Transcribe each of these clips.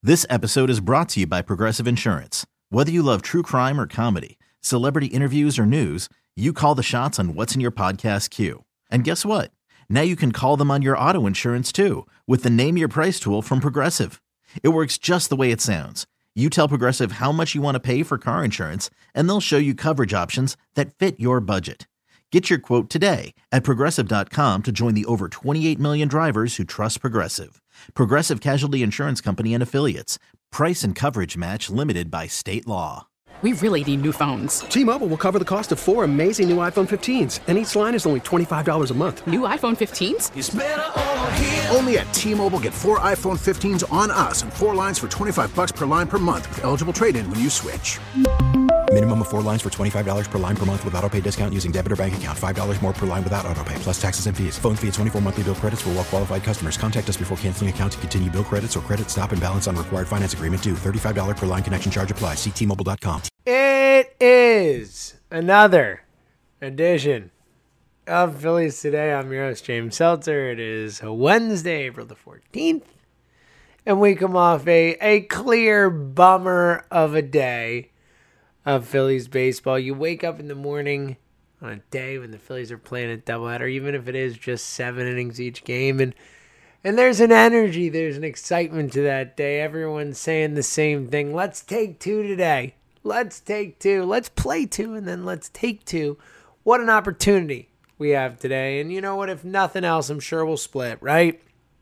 This episode is brought to you by Progressive Insurance. Whether you love true crime or comedy, celebrity interviews or news, you call the shots on what's in your podcast queue. And guess what? Now you can call them on your auto insurance too with the Name Your Price tool from Progressive. It works just the way it sounds. You tell Progressive how much you want to pay for car insurance, and they'll show you coverage options that fit your budget. Get your quote today at Progressive.com to join the over 28 million drivers who trust Progressive. Progressive Casualty Insurance Company and Affiliates. Price and coverage match limited by state law. We really need new phones. T-Mobile will cover the cost of 4 amazing new iPhone 15s, and each line is only $25 a month. New iPhone 15s? It's better over here. Only at T-Mobile, get 4 iPhone 15s on us and 4 lines for $25 per line per month with eligible trade-in when you switch. Minimum of 4 lines for $25 per line per month with autopay discount using debit or bank account. $5 more per line without autopay, plus taxes and fees. Phone fee at 24 monthly bill credits for well-qualified customers. Contact us before canceling account to continue bill credits or credit stop and balance on required finance agreement due. $35 per line connection charge applies. See T-Mobile.com. It is another edition of Phillies Today. I'm your host, James Seltzer. It is Wednesday, April the 14th. And we come off a clear bummer of a day of Phillies baseball. You wake up in the morning on a day when the Phillies are playing a doubleheader, even if it is just 7 innings each game, and there's an energy, there's an excitement to that day. Everyone's saying the same thing. Let's take 2 today. Let's take 2. Let's play 2, and then let's take 2. What an opportunity we have today. And you know what? If nothing else, I'm sure we'll split, right?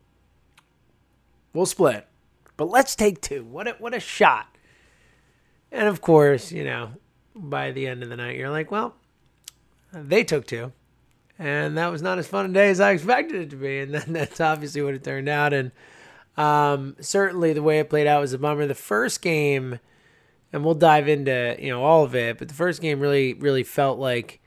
We'll split. But let's take 2. What a shot. And of course, you know, by the end of the night, you're like, well, they took 2. And that was not as fun a day as I expected it to be. And then that's obviously what it turned out. And certainly the way it played out was a bummer. The first game, and we'll dive into, you know, all of it, but the first game really felt like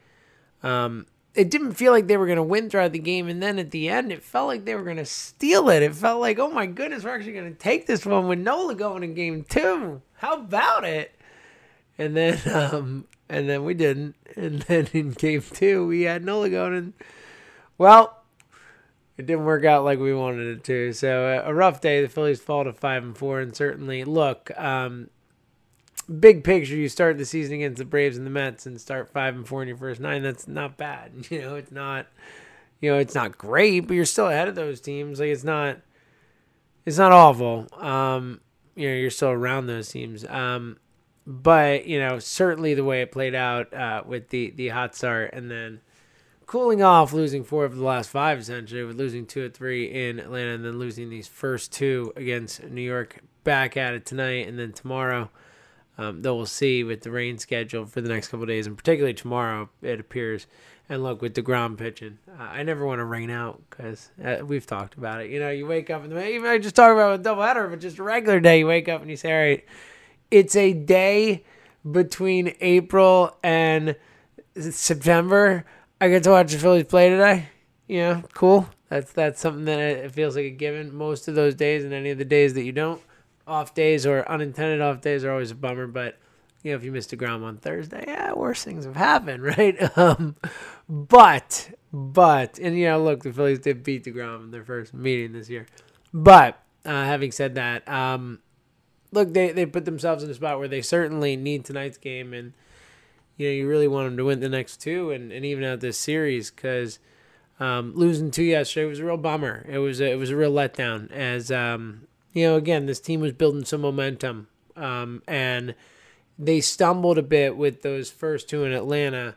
it didn't feel like they were going to win throughout the game. And then at the end, it felt like they were going to steal it. It felt like, oh my goodness, we're actually going to take this one with Nola going in game 2. How about it? And then we didn't. And then in game 2, we had Nola going. And, well, it didn't work out like we wanted it to. So a rough day. The Phillies fall to 5-4. And certainly, look, big picture, you start the season against the Braves and the Mets and start 5-4 in your first 9. That's not bad. It's not great, but you're still ahead of those teams. Like, it's not awful. You're still around those teams. But, certainly the way it played out with the hot start and then cooling off, losing 4 of the last 5, essentially, with losing 2 of 3 in Atlanta and then losing these first 2 against New York, back at it tonight and then tomorrow. Though we'll see with the rain schedule for the next couple of days, and particularly tomorrow, it appears. And look, with DeGrom pitching, I never want to rain out because we've talked about it. You wake up, even I just talk about a doubleheader, but just a regular day, you wake up and you say, all right, it's a day between April and September. I get to watch the Phillies play today. Cool. That's something that it feels like a given. Most of those days and any of the days that you don't. Off days or unintended off days are always a bummer, but if you missed DeGrom on Thursday, worse things have happened, right? But look, the Phillies did beat DeGrom in their first meeting this year. But having said that, look, they put themselves in a spot where they certainly need tonight's game, and you really want them to win the next 2 and even out this series because losing 2 yesterday was a real bummer. It was a real letdown as. Again, this team was building some momentum, and they stumbled a bit with those first 2 in Atlanta,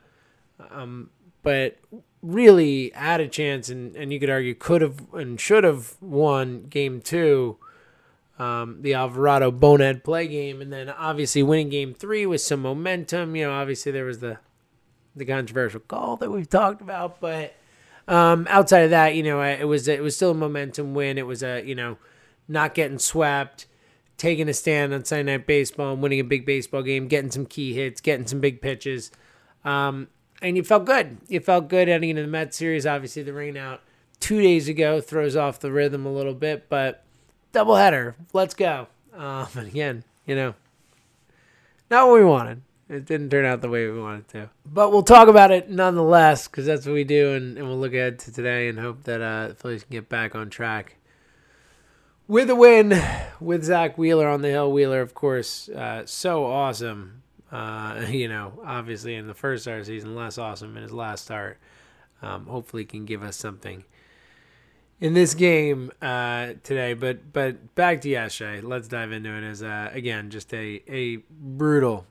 but really had a chance, and you could argue could have and should have won game 2, the Alvarado bonehead play game, and then obviously winning game 3 with some momentum. Obviously there was the controversial call that we've talked about, but outside of that, it was still a momentum win. It was not getting swept, taking a stand on Sunday Night Baseball and winning a big baseball game, getting some key hits, getting some big pitches. And you felt good. You felt good heading into the Mets series. Obviously, the rain out 2 days ago throws off the rhythm a little bit, but doubleheader, let's go. And again, not what we wanted. It didn't turn out the way we wanted to. But we'll talk about it nonetheless because that's what we do, and we'll look ahead to today and hope that the Phillies can get back on track with a win with Zach Wheeler on the hill. Wheeler, of course, so awesome. Obviously in the first start of the season, less awesome in his last start. Hopefully can give us something in this game today. But back to yesterday. Let's dive into it. As again, just a brutal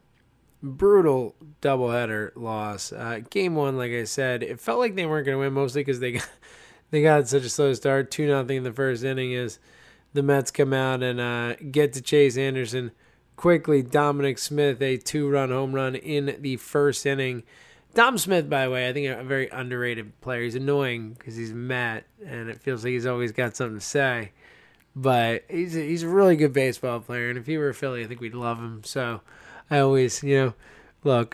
doubleheader loss. Game one, like I said, it felt like they weren't going to win, mostly because they got such a slow start. 2-0 in the first inning as the Mets come out and get to Chase Anderson quickly. Dominic Smith, a 2-run home run in the first inning. Dom Smith, by the way, I think a very underrated player. He's annoying because he's Met, and it feels like he's always got something to say. But he's a really good baseball player, and if he were a Philly, I think we'd love him. So I always, look,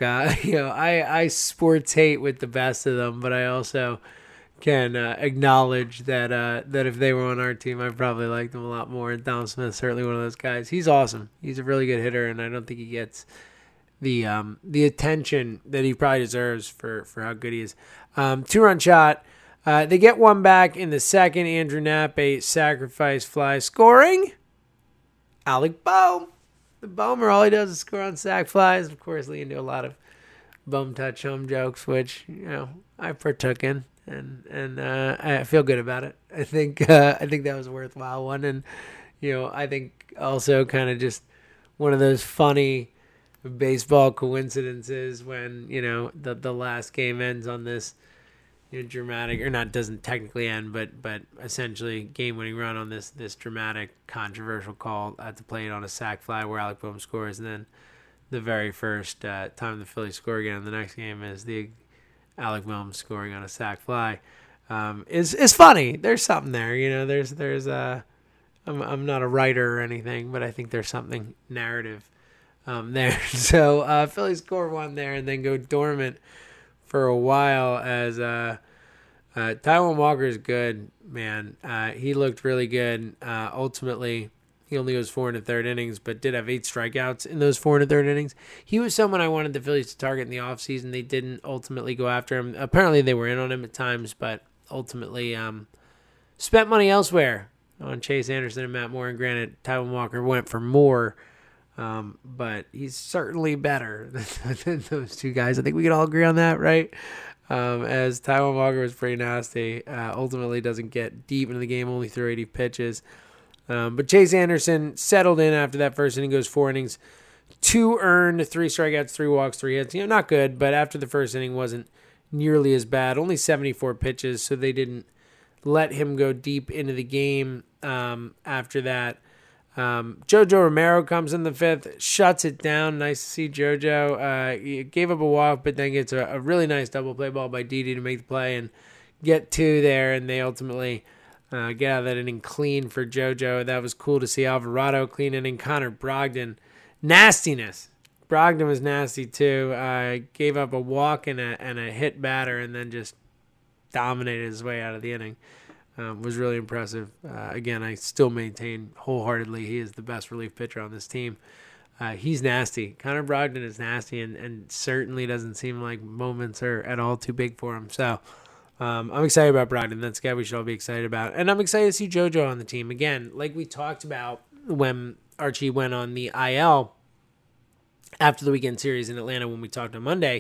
I sports hate with the best of them, but I also can acknowledge that if they were on our team, I'd probably like them a lot more. And Dom Smith's certainly one of those guys. He's awesome. He's a really good hitter, and I don't think he gets the attention that he probably deserves for how good he is. 2-run shot. They get one back in the second. Andrew Knapp, a sacrifice fly, scoring. Alec Bohm. The Bohmer, all he does is score on sac flies. Of course, leading to a lot of Bohm touch home jokes, which I partook in, and I feel good about it. I think that was a worthwhile one, and I think also kind of just one of those funny baseball coincidences when the last game ends on this dramatic, or not, doesn't technically end, but essentially game-winning run on this dramatic, controversial call at the plate on a sac fly where Alec Bohm scores, and then the very first time the Phillies score again in the next game is the Alec Bohm scoring on a sac fly. Is funny. There's something there, there's I'm not a writer or anything, but I think there's something narrative there. So Phillies score one there and then go dormant for a while as Taijuan Walker is good, man. He looked really good. Ultimately, he only goes 4 1/3 innings, but did have 8 strikeouts in those 4 1/3 innings. He was someone I wanted the Phillies to target in the offseason. They didn't ultimately go after him. Apparently, they were in on him at times, but ultimately spent money elsewhere on Chase Anderson and Matt Moore. And granted, Taijuan Walker went for more, but he's certainly better than those two guys. I think we can all agree on that, right? As Taijuan Walker was pretty nasty. Ultimately doesn't get deep into the game, only threw 80 pitches. But Chase Anderson settled in after that first inning, goes 4 innings, 2 earned, 3 strikeouts, 3 walks, 3 hits. Not good, but after the first inning wasn't nearly as bad. Only 74 pitches, so they didn't let him go deep into the game after that. Jojo Romero comes in the 5th, shuts it down. Nice to see Jojo. He gave up a walk, but then gets a really nice double play ball by Didi to make the play and get 2 there, and they ultimately get out of that inning clean for Jojo. That was cool to see. Alvarado, clean inning. Connor Brogdon, nastiness. Brogdon was nasty too. Gave up a walk and a hit batter, and then just dominated his way out of the inning. Was really impressive. Again, I still maintain wholeheartedly he is the best relief pitcher on this team. He's nasty. Connor Brogdon is nasty, and certainly doesn't seem like moments are at all too big for him. So I'm excited about Brogdon. That's a guy we should all be excited about. And I'm excited to see JoJo on the team. Again, like we talked about when Archie went on the IL after the weekend series in Atlanta when we talked on Monday,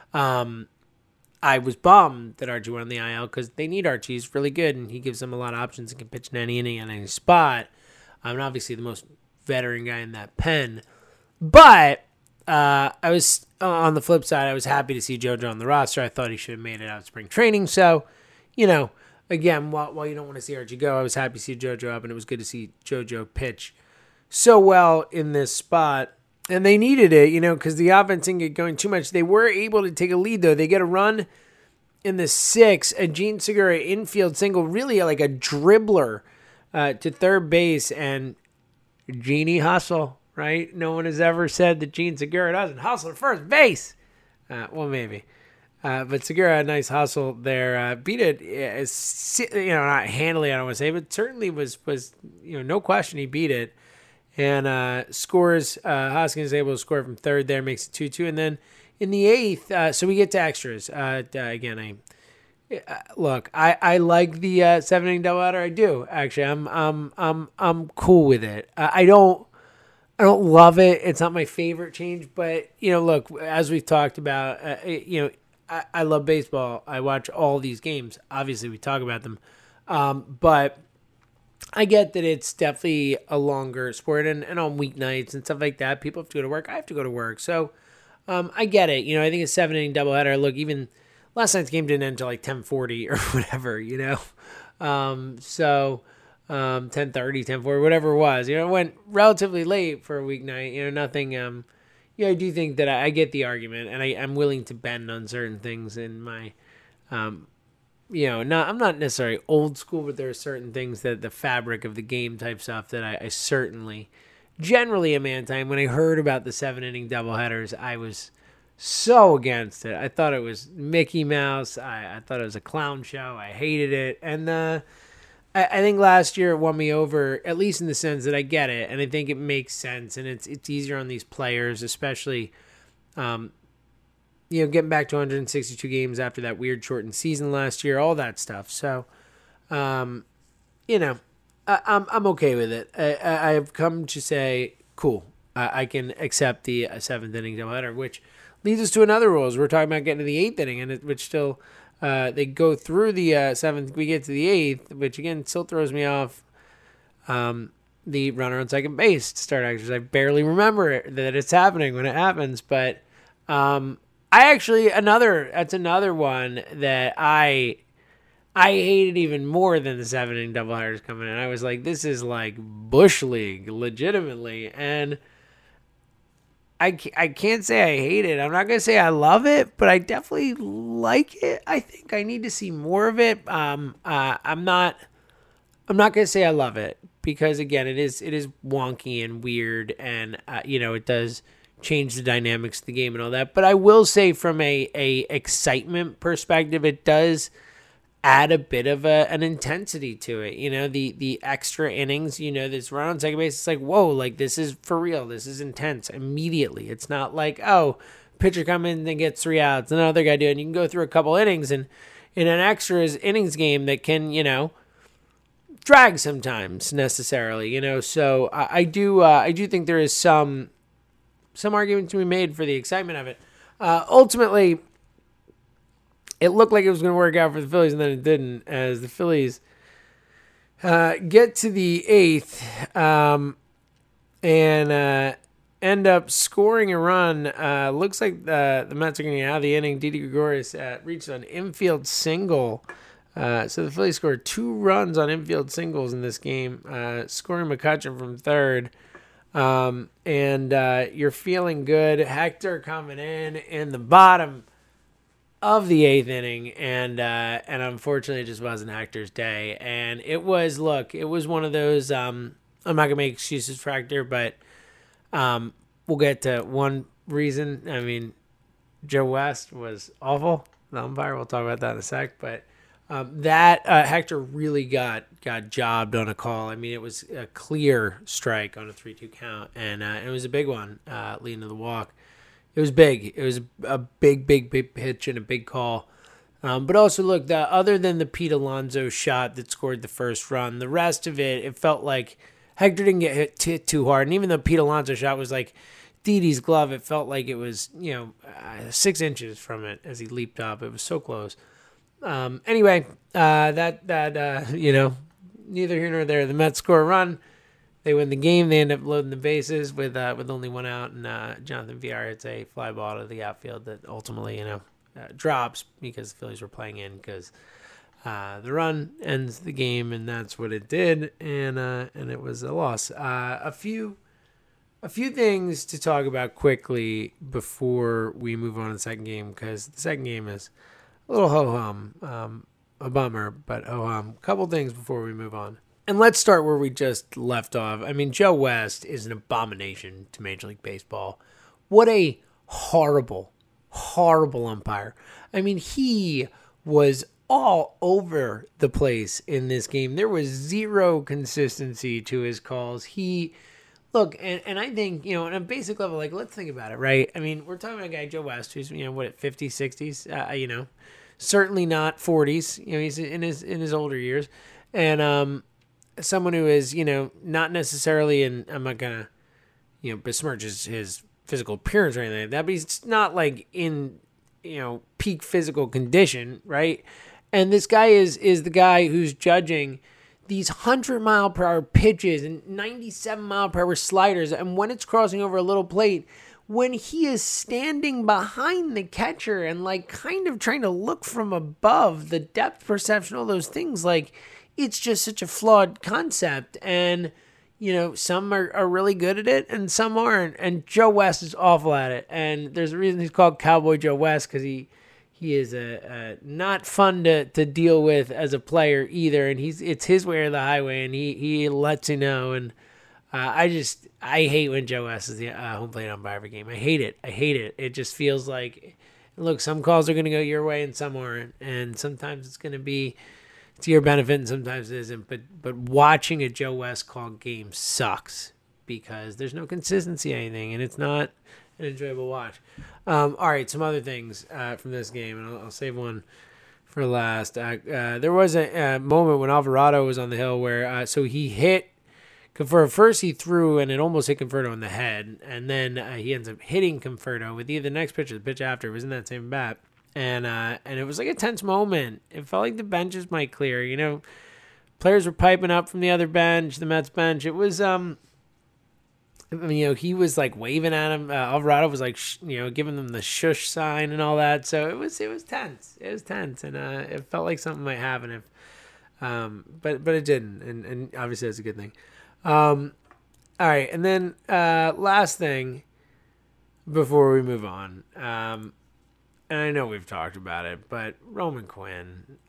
I was bummed that Archie went on the IL because they need Archie. He's really good, and he gives them a lot of options and can pitch in any inning and any spot. I'm obviously the most veteran guy in that pen. But I was, on the flip side, I was happy to see JoJo on the roster. I thought he should have made it out of spring training. So, again, while you don't want to see Archie go, I was happy to see JoJo up, and it was good to see JoJo pitch so well in this spot. And they needed it, because the offense didn't get going too much. They were able to take a lead, though. They get a run in the 6th, a Jean Segura infield single, really like a dribbler to third base, and Jeannie hustle, right? No one has ever said that Jean Segura doesn't hustle at first base. Well, maybe. But Segura had a nice hustle there. Beat it, not handily, I don't want to say, but certainly was no question he beat it. And scores, Hoskins is able to score from third there, makes it 2-2. And then in the 8th, so we get to extras. Again, I Look, I like the 7 inning doubleheader. I do actually. I'm cool with it. I don't love it. It's not my favorite change, but look, as we've talked about, I love baseball. I watch all these games. Obviously, we talk about them, but I get that it's definitely a longer sport, and on weeknights and stuff like that, people have to go to work. I have to go to work, so I get it. I think a 7 inning doubleheader. Look, even last night's game didn't end until like 10:40 or whatever, So 10:30, 10:40, whatever it was. It went relatively late for a weeknight. Nothing. I do think that I get the argument, and I'm willing to bend on certain things in my, I'm not necessarily old school, but there are certain things that the fabric of the game type stuff that I certainly generally am anti. When I heard about the 7 inning doubleheaders, I was so against it. I thought it was Mickey Mouse. I thought it was a clown show. I hated it. And I think last year it won me over, at least in the sense that I get it, and I think it makes sense, and it's easier on these players, especially, getting back to 162 games after that weird shortened season last year, all that stuff. So, I'm okay with it. I've come to say, cool, I can accept the 7th inning doubleheader, which leads us to another rule. As we're talking about getting to the 8th inning, which still. They go through the 7th, we get to the 8th, which again still throws me off. The runner on second base to start extras. I barely remember that it's happening when it happens, but that's another one that I hated even more than the 7 inning doubleheaders coming in. I was like, this is like Bush League, legitimately, and I can't say I hate it. I'm not going to say I love it, but I definitely like it. I think I need to see more of it. I'm not going to say I love it because, again, it is wonky and weird, and it does change the dynamics of the game and all that. But I will say from a excitement perspective, it does add a bit of an intensity to it. The extra innings, this run on second base, it's like, whoa, like this is for real. This is intense immediately. It's not like, oh, pitcher come in and gets 3 outs, another guy do it. And you can go through a couple innings, and in an extras innings game that can, drag sometimes necessarily, So I do think there is some argument to be made for the excitement of it. Ultimately, it looked like it was going to work out for the Phillies, and then it didn't, as the Phillies get to the 8th and end up scoring a run. Looks like the Mets are going to get out of the inning. Didi Gregorius reached an infield single. So the Phillies scored 2 runs on infield singles in this game, scoring McCutchen from third. And you're feeling good. Hector coming in the bottom of the 8th inning, and unfortunately it just wasn't Hector's day. And it was one of those, I'm not going to make excuses for Hector, but we'll get to one reason. I mean, Joe West was awful, the umpire. We'll talk about that in a sec, but Hector really got jobbed on a call. I mean, it was a clear strike on a 3-2 count, and it was a big one leading to the walk. It was big. It was a big pitch and a big call. But also, look, other than the Pete Alonso shot that scored the first run, the rest of it felt like Hector didn't get hit too hard. And even though Pete Alonso shot was like Didi's glove, it felt like it was, 6 inches from it as he leaped up. It was so close. Anyway, neither here nor there. The Mets score a run. They win the game. They end up loading the bases with only 1 out, and Jonathan Villar hits a fly ball to the outfield that ultimately, drops because the Phillies were playing in because the run ends the game, and that's what it did, and it was a loss. A few things to talk about quickly before we move on to the second game, because the second game is a little ho-hum, a bummer, but ho-hum. Couple things before we move on. And let's start where we just left off. I mean, Joe West is an abomination to Major League Baseball. What a horrible, horrible umpire. I mean, he was all over the place in this game. There was zero consistency to his calls. Look, and I think, on a basic level, like, let's think about it, right? I mean, we're talking about a guy, Joe West, who's, 50s, 60s, certainly not 40s. He's in his older years, and someone who is not necessarily in. I'm not gonna besmirch his physical appearance or anything like that, but he's not like in peak physical condition, right? And this guy is the guy who's judging these 100-mile-per-hour pitches and 97-mile-per-hour sliders, and when it's crossing over a little plate, when he is standing behind the catcher and like kind of trying to look from above, the depth perception, all those things, like it's just such a flawed concept. And some are really good at it and some aren't. And Joe West is awful at it. And there's a reason he's called Cowboy Joe West, because he is not fun to deal with as a player either. And it's his way or the highway, and he lets you know. And I hate when Joe West is the home plate umpire of a game. I hate it. It just feels like, look, some calls are going to go your way and some aren't. And sometimes it's going to be to your benefit and sometimes it isn't. But watching a Joe West call game sucks because there's no consistency or anything, and it's not an enjoyable watch. All right, some other things from this game, and I'll save one for last. There was a moment when Alvarado was on the hill where so he hit Conforto. First he threw, and it almost hit Conforto in the head, and then he ends up hitting Conforto with either the next pitch or the pitch after. It was in that same bat. And it was like a tense moment. It felt like the benches might clear. Players were piping up from the other bench, the Mets bench. It was he was like waving at him. Alvarado was like, giving them the shush sign and all that. So it was tense. It was tense, and it felt like something might happen if, but it didn't, and obviously that's a good thing. All right, and then last thing before we move on, and I know we've talked about it, but Roman Quinn,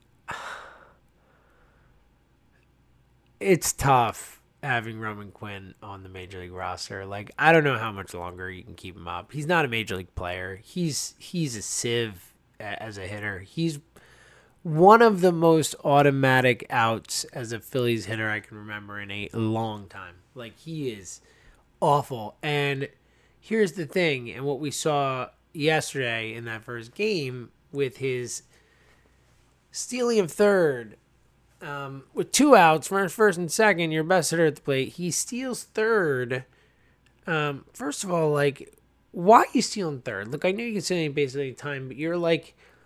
it's tough having Roman Quinn on the Major League roster. Like, I don't know how much longer you can keep him up. He's not a Major League player. He's a sieve as a hitter. He's one of the most automatic outs as a Phillies hitter I can remember in a long time. Like, he is awful. And here's the thing, and what we saw yesterday in that first game with his stealing of third, with 2 outs, first and second, your best hitter at the plate, he steals third. First of all, like, why are you stealing third? Look, I know you can steal any base at any time, but you're going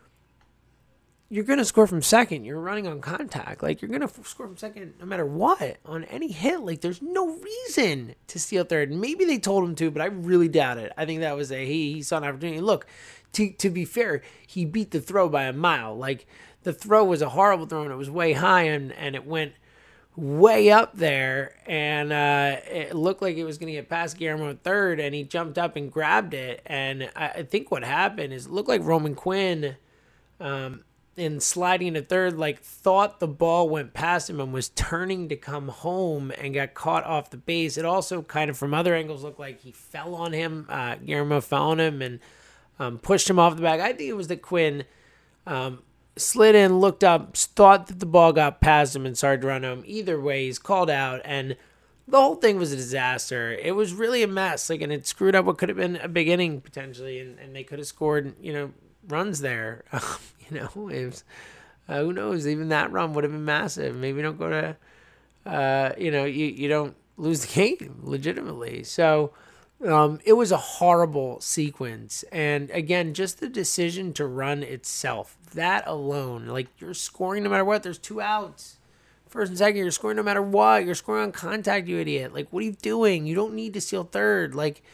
to score from second. You're running on contact. Like, you're going to score from second no matter what on any hit. Like, there's no reason to steal third. Maybe they told him to, but I really doubt it. I think that was he saw an opportunity. Look, to be fair, he beat the throw by a mile. Like, the throw was a horrible throw, and it was way high, and it went way up there, and it looked like it was going to get past Guillermo at third, and he jumped up and grabbed it. And I think what happened is it looked like Roman Quinn, in sliding to third, like, thought the ball went past him and was turning to come home and got caught off the base. It also kind of from other angles looked like he fell on him. Guillermo fell on him and pushed him off the back. I think it was that Quinn slid in, looked up, thought that the ball got past him and started to run home. Either way, he's called out, and the whole thing was a disaster. It was really a mess, like, and it screwed up what could have been a big inning potentially, and they could have scored, runs there. It was, who knows? Even that run would have been massive. Maybe you don't go to, you don't lose the game legitimately. So it was a horrible sequence. And again, just the decision to run itself, that alone, like, you're scoring no matter what. There's 2 outs. First and second, you're scoring no matter what. You're scoring on contact, you idiot. Like, what are you doing? You don't need to steal third. Like,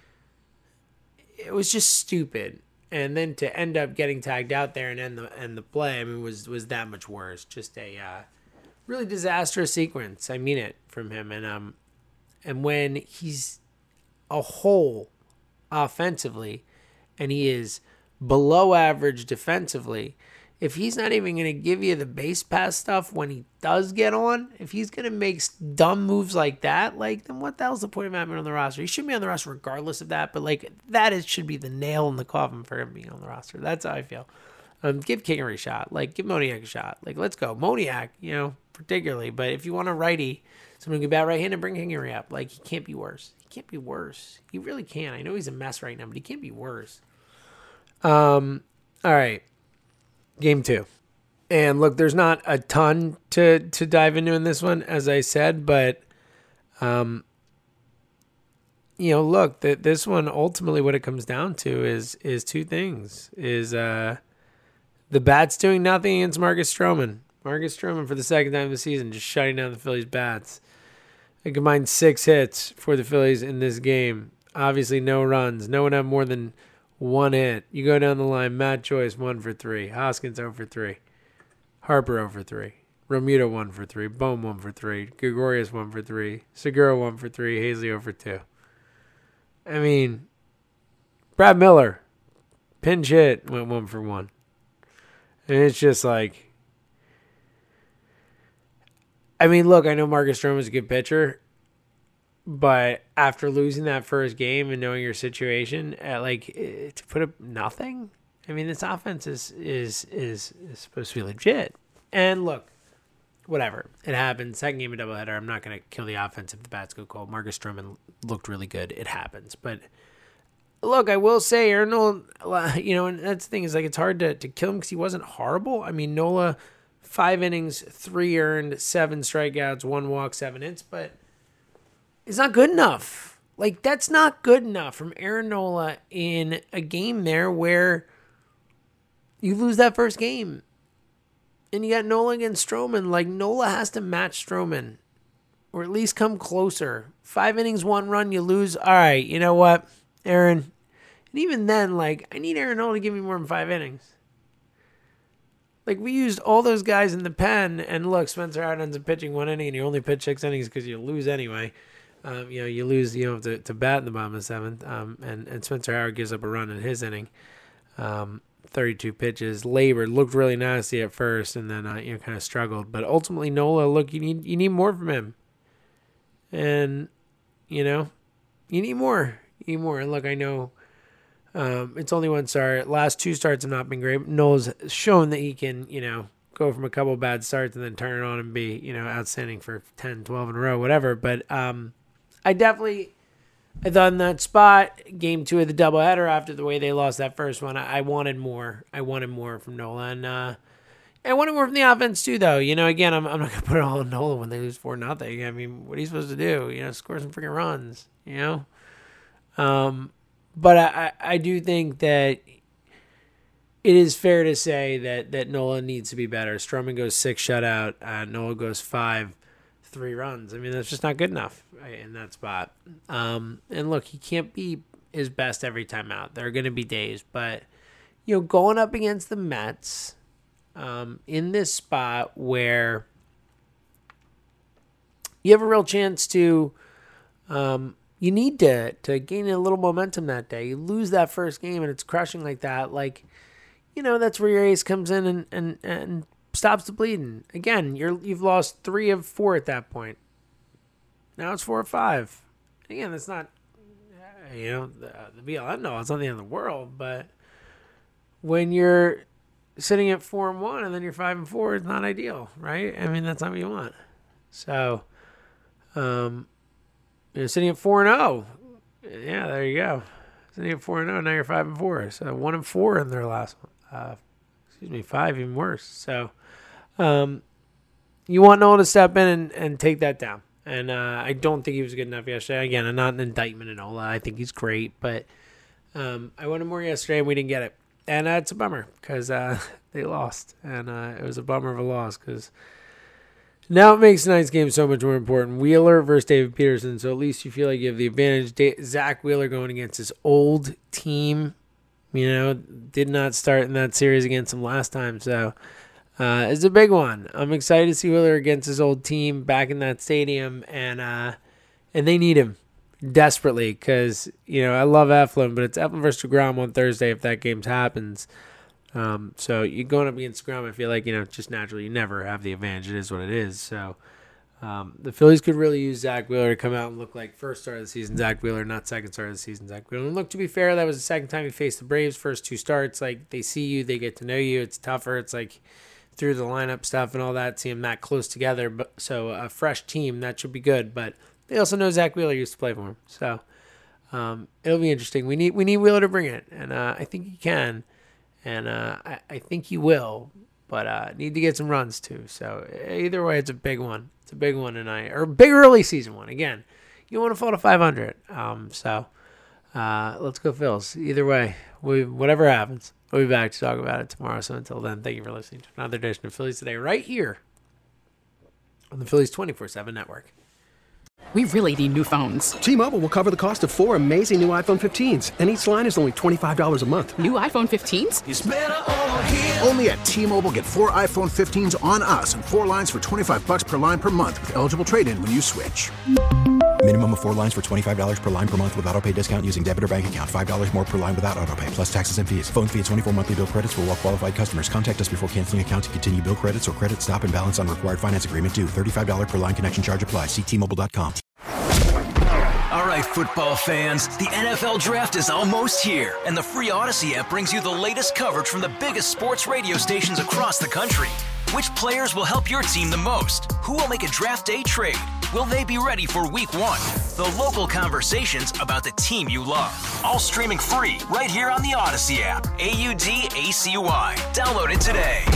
it was just stupid. And then to end up getting tagged out there and end the play, I mean, was that much worse. Just a really disastrous sequence. I mean it, from him. And when he's a whole offensively, and he is below average defensively, if he's not even going to give you the base pass stuff when he does get on, if he's going to make dumb moves like that, like, then what the hell's the point of having him on the roster? He should be on the roster regardless of that, but, like, should be the nail in the coffin for him being on the roster. That's how I feel. Give Kingery a shot. Like, give Moniak a shot. Like, let's go. Moniak, particularly. But if you want a righty, someone who can bat right-handed, bring Kingery up. Like, he can't be worse. He can't be worse. He really can't. I know he's a mess right now, but he can't be worse. All right. Game 2. And look, there's not a ton to dive into in this one, as I said, but, look, this one, ultimately what it comes down to is two things. The bats doing nothing against Marcus Stroman. Marcus Stroman, for the second time this season, just shutting down the Phillies' bats. They combined 6 hits for the Phillies in this game. Obviously, no runs. No one had more than 1 hit. You go down the line, Matt Joyce, 1 for 3. Hoskins, 0 for 3. Harper, 0 for 3. Romuto, 1 for 3. Bohm, 1 for 3. Gregorius, 1 for 3. Segura, 1 for 3. Hazley, 0 for 2. I mean, Brad Miller, pinch hit, went 1 for 1. And it's just like, I mean, look, I know Marcus Stroman's a good pitcher, but after losing that first game and knowing your situation, to put up nothing, I mean, this offense is supposed to be legit. And look, whatever, it happened. Second game of doubleheader. I'm not going to kill the offense if the bats go cold. Marcus Stroman looked really good. It happens, but look, I will say, Aaron Nola, and that's the thing is, like, it's hard to kill him because he wasn't horrible. I mean, Nola, 5 innings, 3 earned, 7 strikeouts, 1 walk, 7 hits, but it's not good enough. Like, that's not good enough from Aaron Nola in a game there where you lose that first game. And you got Nola against Stroman. Like, Nola has to match Stroman or at least come closer. 5 innings, 1 run, you lose. All right, you know what, Aaron? And even then, like, I need Aaron Nola to give me more than 5 innings. Like, we used all those guys in the pen, and look, Spencer Howard ends up pitching 1 inning, and you only pitch 6 innings because you lose anyway. You lose, to bat in the bottom of the 7th, and Spencer Howard gives up a run in his inning. 32 pitches, labored, looked really nasty at first, and then kind of struggled. But ultimately, Nola, look, you need more from him, and you need more. You need more. And look, I know it's only 1 start. Last 2 starts have not been great. Nola's shown that he can, go from a couple bad starts and then turn it on and be, outstanding for 10, 12 in a row, whatever. But I thought in that spot, game 2 of the doubleheader, after the way they lost that first one, I wanted more. I wanted more from Nola. And I wanted more from the offense too, though. Again, I'm not going to put it all on Nola when they lose 4-0. I mean, what are you supposed to do? Score some freaking runs, But I do think that it is fair to say that Nola needs to be better. Stroman goes 6 shutout. Nola goes 5, 3 runs. I mean, that's just not good enough in that spot. And look, he can't be his best every time out. There are going to be days. But, going up against the Mets in this spot where you have a real chance to you need to gain a little momentum that day. You lose that first game and it's crushing like that. Like, that's where your ace comes in and stops the bleeding. Again, you've lost 3 of 4 at that point. Now it's 4 or 5. Again, that's not, the be-all end-all. It's not the end of the world. But when you're sitting at 4-1 and then you're 5-4, it's not ideal, right? I mean, that's not what you want. So, you're sitting at 4-0. Yeah, there you go. Sitting at 4-0, now you're 5-4. So 1-4 in their last one. 5, even worse. So you want Nola to step in and take that down. And I don't think he was good enough yesterday. Again, I'm not an indictment of Nola. I think he's great. But I wanted more yesterday, and we didn't get it. And it's a bummer because they lost. And it was a bummer of a loss because now it makes tonight's game so much more important. Wheeler versus David Peterson, so at least you feel like you have the advantage. Zach Wheeler going against his old team, did not start in that series against him last time, so it's a big one. I'm excited to see Wheeler against his old team back in that stadium, and they need him desperately because, I love Eflin, but it's Eflin versus DeGrom on Thursday if that game happens. So you going up against DeGrom, I feel like, just naturally you never have the advantage. It is what it is. So the Phillies could really use Zach Wheeler to come out and look like first start of the season Zach Wheeler, not second start of the season Zach Wheeler. And look, to be fair, that was the second time he faced the Braves. First 2 starts, like, they see you, they get to know you. It's tougher. It's like through the lineup stuff and all that, see them that close together. But so a fresh team, that should be good. But they also know Zach Wheeler used to play for him. So it'll be interesting. We need Wheeler to bring it, and I think he can. And I think he will, but need to get some runs too. So either way, it's a big one. It's a big one tonight, or a big early season one. Again, you want to fall to 500. So let's go Phils. Either way, whatever happens, we'll be back to talk about it tomorrow. So until then, thank you for listening to another edition of Phillies Today right here on the Phillies 24/7 network. We really need new phones. T-Mobile will cover the cost of 4 amazing new iPhone 15s, and each line is only $25 a month. New iPhone 15s? It's better over here. Only at T-Mobile, get 4 iPhone 15s on us and 4 lines for $25 per line per month with eligible trade-in when you switch. Minimum of 4 lines for $25 per line per month with autopay discount using debit or bank account. $5 more per line without autopay, plus taxes and fees. Phone fee at 24 monthly bill credits for well-qualified customers. Contact us before canceling account to continue bill credits or credit stop and balance on required finance agreement due. $35 per line connection charge applies. See T-Mobile.com. All right, football fans, the NFL Draft is almost here, and the free Odyssey app brings you the latest coverage from the biggest sports radio stations across the country. Which players will help your team the most? Who will make a draft day trade? Will they be ready for week 1? The local conversations about the team you love. All streaming free right here on the Odyssey app. AUDACY. Download it today.